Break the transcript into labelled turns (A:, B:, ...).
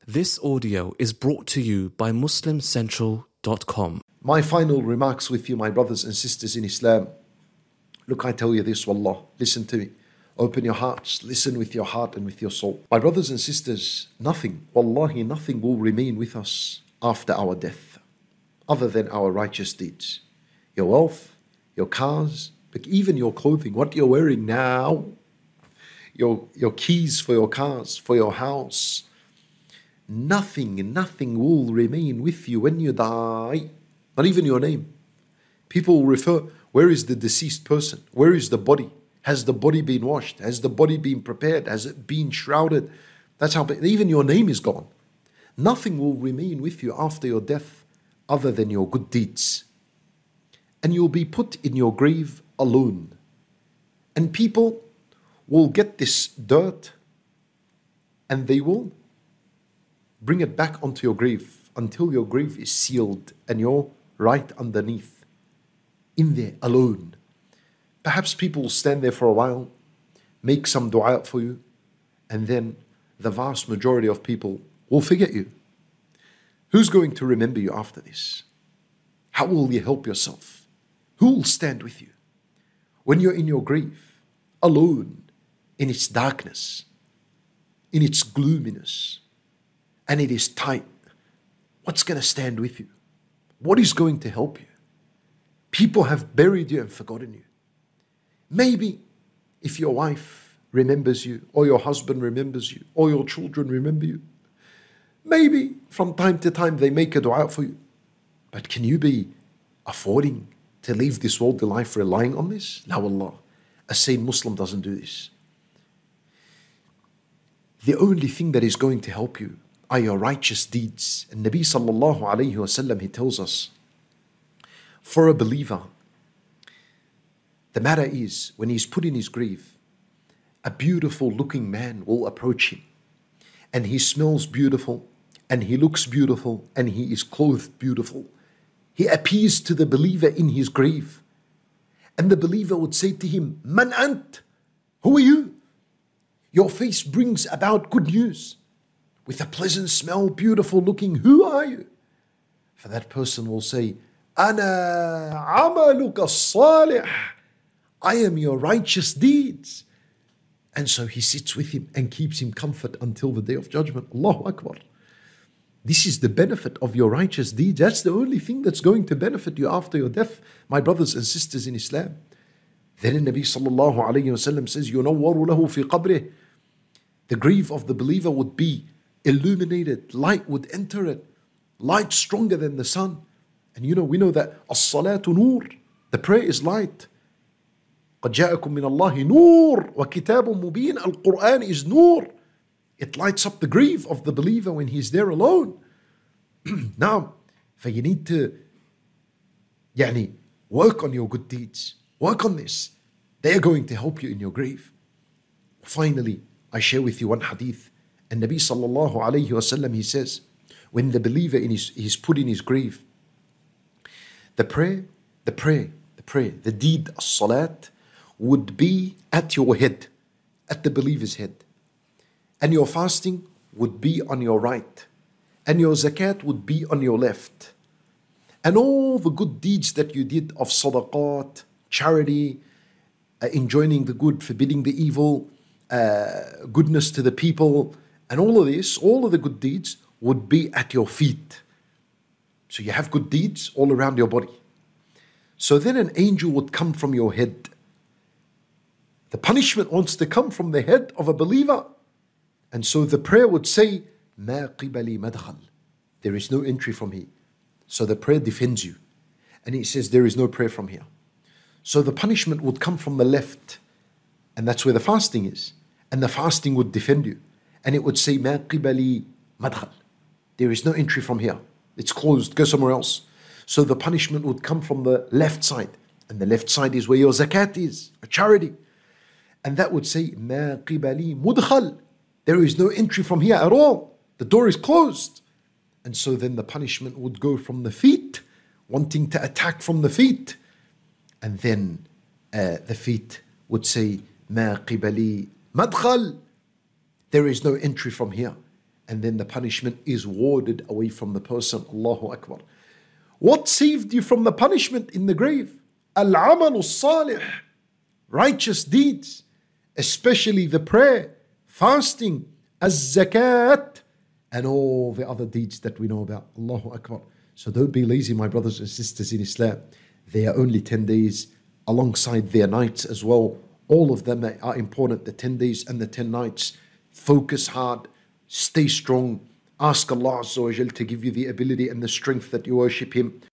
A: This audio is brought to you by MuslimCentral.com.
B: My final remarks with you, my brothers and sisters in Islam. Look, I tell you this, wallah, listen to me. Open your hearts, listen with your heart and with your soul. My brothers and sisters, nothing, wallahi, nothing will remain with us after our death, other than our righteous deeds. Your wealth, your cars, but even your clothing, what you're wearing now, your keys for your cars, for your house. Nothing will remain with you when you die. Not even your name. People will refer, where is the deceased person? Where is the body? Has the body been washed? Has the body been prepared? Has it been shrouded? That's how, even your name is gone. Nothing will remain with you after your death other than your good deeds. And you'll be put in your grave alone. And people will get this dirt and they will bring it back onto your grave until your grave is sealed and you're right underneath, in there, alone. Perhaps people will stand there for a while, make some dua for you, and then the vast majority of people will forget you. Who's going to remember you after this? How will you help yourself? Who will stand with you? When you're in your grave, alone, in its darkness, in its gloominess, and it is tight, what's going to stand with you? What is going to help you? People have buried you and forgotten you. Maybe if your wife remembers you, or your husband remembers you, or your children remember you, maybe from time to time they make a dua for you. But can you be affording to leave this worldly life relying on this? La wallah, a sane Muslim doesn't do this. The only thing that is going to help you are your righteous deeds. And Nabi sallallahu alayhi wasallam, he tells us, for a believer, the matter is, when he's put in his grave, a beautiful looking man will approach him. And he smells beautiful, and he looks beautiful, and he is clothed beautiful. He appears to the believer in his grave. And the believer would say to him, Man ant? Who are you? Your face brings about good news. With a pleasant smell, beautiful looking, who are you? For that person will say, Ana amaluka salih. I am your righteous deeds. And so he sits with him and keeps him comfort until the day of judgment. Allahu Akbar. This is the benefit of your righteous deeds. That's the only thing that's going to benefit you after your death, my brothers and sisters in Islam. Then the Nabi sallallahu alayhi wa sallam says, يُنَوَّرُ لَهُ فِي قَبْرِهِ. The grave of the believer would be illuminated, light would enter it, light stronger than the sun. And we know that as-salatu nur, the prayer is light. قَدْ جَاءَكُم مِّنَ اللَّهِ نُورٌ وَكِتَابٌ مُبِينٌ. Al-Quran is nur. It lights up the grave of the believer when he's there alone. Now, for you need to work on your good deeds. Work on this. They are going to help you in your grave. Finally, I share with you one hadith. And Nabi sallallahu alayhi wa sallam, he says, when the believer is put in his grave, the deed, as-salat, would be at your head, at the believer's head. And your fasting would be on your right. And your zakat would be on your left. And all the good deeds that you did of sadaqat, charity, enjoining the good, forbidding the evil, goodness to the people, and all of this, all of the good deeds would be at your feet. So you have good deeds all around your body. So then an angel would come from your head. The punishment wants to come from the head of a believer. And so the prayer would say, مَا قِبَلِي مَدْخَلْ. There is no entry from here. So the prayer defends you. And it says there is no prayer from here. So the punishment would come from the left. And that's where the fasting is. And the fasting would defend you. And it would say, مَا قِبَلِي مَدْخَلْ. There is no entry from here. It's closed, go somewhere else. So the punishment would come from the left side. And the left side is where your zakat is, a charity. And that would say, مَا قِبَلِي مُدْخَلْ. There is no entry from here at all. The door is closed. And so then the punishment would go from the feet, wanting to attack from the feet. And then the feet would say, مَا قِبَلِي مَدْخَلْ. There is no entry from here. and then the punishment is warded away from the person. Allahu Akbar. What saved you from the punishment in the grave? Al-amal salih, righteous deeds, especially the prayer, fasting, az-zakat, and all the other deeds that we know about. Allahu Akbar. So don't be lazy, my brothers and sisters in Islam. They are only 10 days alongside their nights as well. All of them are important, the 10 days and the 10 nights. Focus hard, stay strong. Ask Allah Azza wa Jal to give you the ability and the strength that you worship Him.